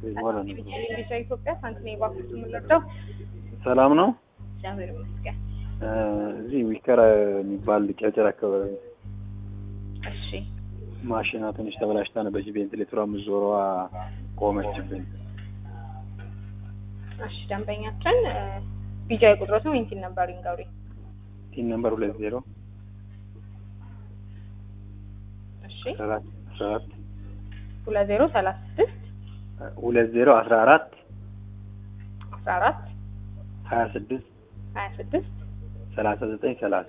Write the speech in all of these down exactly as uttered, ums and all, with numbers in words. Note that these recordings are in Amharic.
በኋላ ነው ቢጫ ኢትዮጵያ ሳንቲኔ ባኩት ምንለው ሰላም ነው እግዚአብሔር ይመስገን እዚህ ዊከራ የሚባል ጨጨራ አካባቢ እሺ ማሽና ትንሽ ተበላሽታ ነው በዚህ ቬንቲሌተሯ ምዞሯ ቆመችብኝ እሺ ደንበኛችን ቢጫ ቁጥሮት ነው ኢንቲን ነበር ይንገሩ ቲን ነምበር ሁለት ዜሮ እሺ ሰባት ሰባት ሁለት ዜሮ ሰላሳ ስድስት ሁለት ዜሮ አስራ አራት አስራ አራት ሀያ ስድስት ሀያ ስድስት ሰላሳ ዘጠኝ ሰላሳ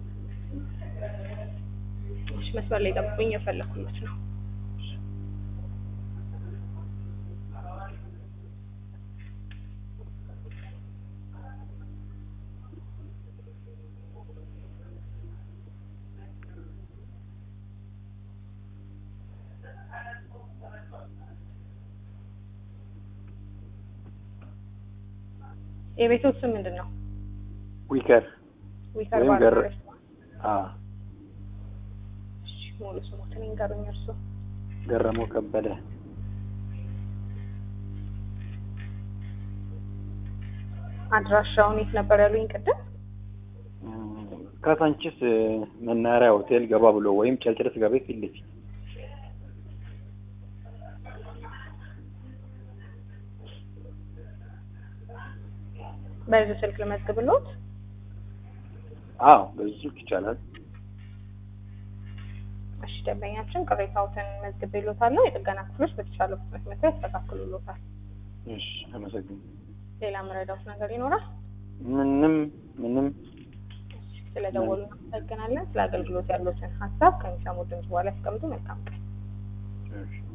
እሺ መስመር ላይ ጠብቁኝ የፈለኩት ነው የቤቱ ስም ምንድነው ዊከር ዊከር ባር አ እሺ ሙሉ ስሙትን ይንገሩኝ እርሱ ገረመው ከበደ አድራሻውን የት ነበር ያሉኝ ቅድም ካሳንቺስ መናኸሪያ ሆቴል ገባ ብሎ ወይም ጨልጨል ስጋ ቤት ፊት ለፊት በዚህ ስልክ ለመዝግብሎት አዎ በዚህ ይቻላል እሺ ደንበኛችን ቅሬታዎትን መዝግብሎታል የጥገና ክፍሎች በተቻለ ፍጥነት መጥተው ያስተካክሉሎታል እሺ አመሰግናለሁ ሌላ መረዳት ነገር ይኖራል ምንም ምንም ስለደወሉ እናመሰግናለን ስለ አገልግሎት ያሉትን ሐሳብ ከሚሰሙ ድምጽ በኋላ ያስቀምጡ መልካም ቀን እሺ